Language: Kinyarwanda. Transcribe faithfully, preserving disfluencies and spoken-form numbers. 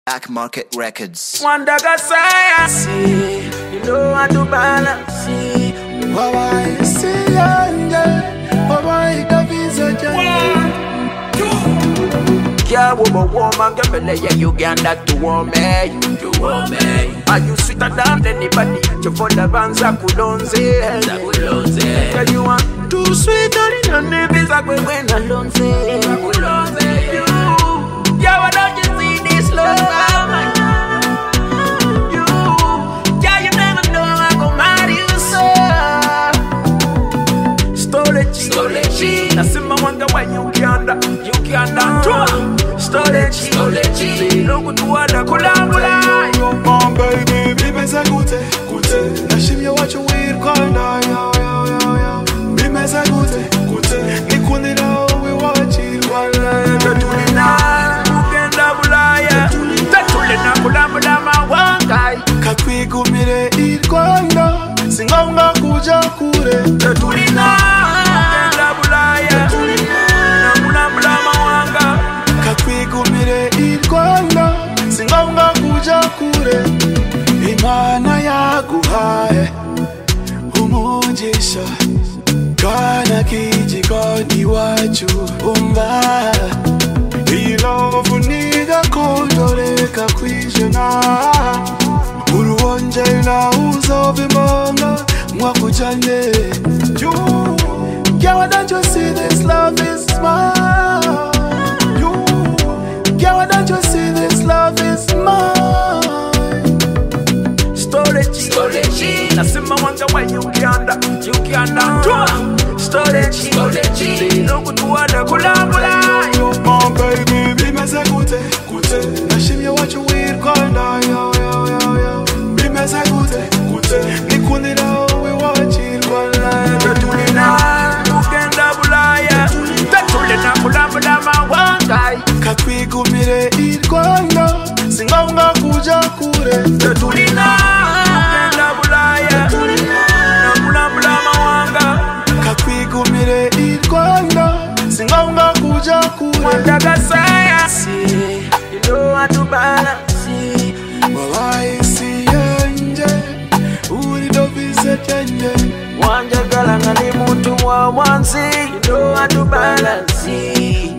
Black Market Records. Wanda Gasaya, see, you know how to balance, see. Baba, see, yonder, Baba, the visa, Yeah, woman, woman, get me lay you get that to warm me, to warm me. Are you sweeter than anybody? You for the bands I could on say, yeah, you want too sweet on the visa when I don't say, I could on say you. Yeah, why don't you see this love? You, yeah, you never know I go marry you, so. Storage, storage. I see my wonder why you can't, you can't. Storage, storage. Look to what I could have. Mom, baby, be me say good, good. Now she me watch you weird corner, yo, yo, yo, yo. Be me say good, good. Me couldn't know we watch it, one night. The tulina, mugen dabulaya. The tulina kulambula mawanga. Kakwi kumire it corner. Singonga kuja kure. The tulina, mugen dabulaya. Tulina kulambula mawanga. Kakwigumire irwana singonga kuja kure Imana yaguhaye umugisha kana kijikoni wacu umva iyi love niga kondoreka kwijana uruwonje na uzovimanga mwakujane you yeah, why don't you see this love is smile. Yeah, why don't you see this love is mine? Storage, storage. I see my wonder why you can't, you can't. Storage, storage. Look to what I could have. Mom, baby, be me say good, good. Now she me watch you weird corner, yo, yo, yo, yo. Be me say good, good. Me couldn't know we watch it one night. The tulina, mugen dabulaya. The tulina kulambula mawanga. Kakwigumire irwana singonga kuja kure The tulina, mugen dabulaya. Tulina kulambula mawanga. Kakwigumire irwana singonga kuja kure Wanda Gasaya, see, you know how to balance, see. Baba, see, yonder, uri do visit yonder. Wanja galanga ni mutu wa wansi, you know how to balance, see.